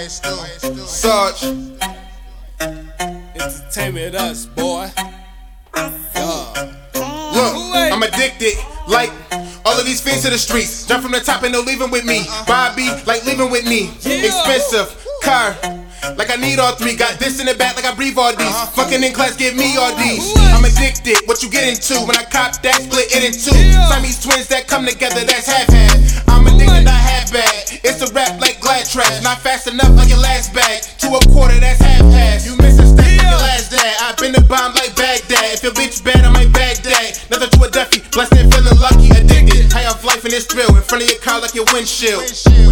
Sarge. Entertainment us, boy. Look, I'm addicted, like all of these fiends to the streets. Jump from the top and no leaving with me. Bobby, like leaving with me. Expensive car, like I need all three. Got this in the back, like I breathe all these. Fucking in class, give me all these. I'm addicted, what you get into? When I cop that, split it in two. Siamese twins that come together, that's half-half. I'm addicted, not half bad. It's a rap like glad trash. Not fast enough like your last bag. To a quarter, that's half-half. You miss a step with your last dad. I've been the bomb like Baghdad. If your bitch bad, I might Baghdad. Nothing to a Duffy, blessed and feeling lucky. Addicted, high off life in this thrill. In front of your car like your windshield.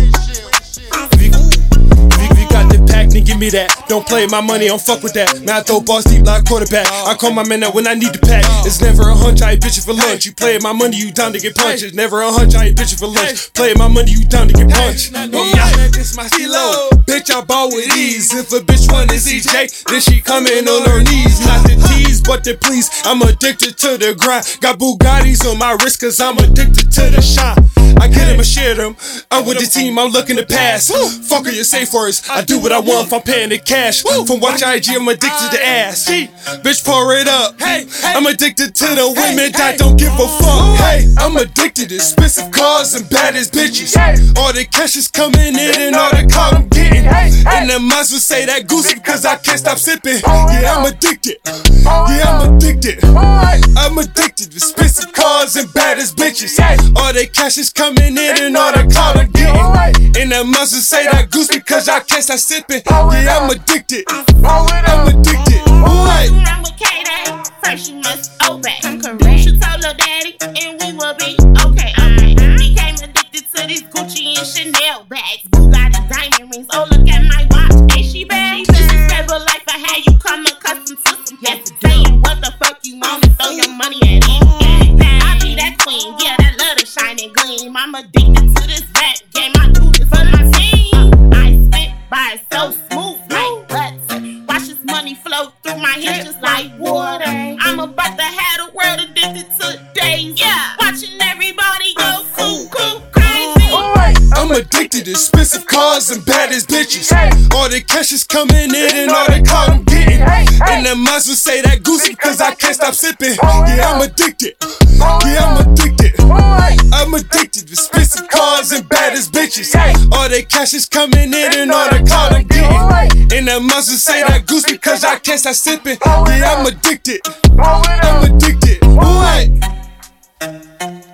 If you got the pack, then give me that. Don't play my money, don't fuck with that. Man, I throw balls deep like quarterback. I call my man out when I need the pack. It's never a hunch, I ain't bitching for lunch. You play my money, you down to get punched. It's never a hunch, I ain't bitching for lunch. Play my money, you down to get punched. Yeah, this my CeeLo. Bitch, I ball with ease. If a bitch want is EJ, then she coming on her knees. Not the tease, but the please. I'm addicted to the grind. Got Bugattis on my wrist, cause I'm addicted to the shine. I get him and share them. I'm with the team, I'm looking to pass. Fuck her, your safe words. I do what I want if I'm paying the cash. From watch IG, I'm addicted to ass. Bitch, pour it up. I'm addicted to the women that don't give a fuck. Hey, I'm addicted to expensive cars and baddest bitches. All the cash is coming in and all the call I'm getting. And the mice will say that goosey cause I can't stop sipping. Yeah, I'm addicted. Yeah, I'm addicted. I'm addicted to expensive cars and baddest bitches. All the cash is coming in and all the call I'm getting. And the mice will say that goosey cause I can't stop sipping. Yeah, I'm addicted. I'm addicted. I'm with K-Day. First you must obey. I'm correct. You told your daddy and we will be okay. Became addicted to these Gucci and Chanel bags. Bugatti diamond rings. Oh, look at my watch. Ain't she bad? This is stable life. I had you come accustomed to some yes. Saying what the fuck you want and throw your money at anything. I be that queen. Yeah, that love to shine and gleam. I'm addicted to this rap game. I do this for my team. I spit by it so smooth like butter. Watch this money flow through my hands just like water. I'm about to have the world addicted to days. Yeah, watching everybody go cool, crazy. I'm addicted to expensive cars and baddest bitches. All the cash is coming in and all the call I'm getting. And the mice will say that goosey cause I can't stop sipping. Yeah, I'm addicted. Yeah, I'm addicted. I'm addicted to expensive cars and baddest bitches. All the cash is coming in and all the call I'm getting. And the mice will say that goosey cause I can't stop sipping. Yeah, I'm addicted. I'm addicted.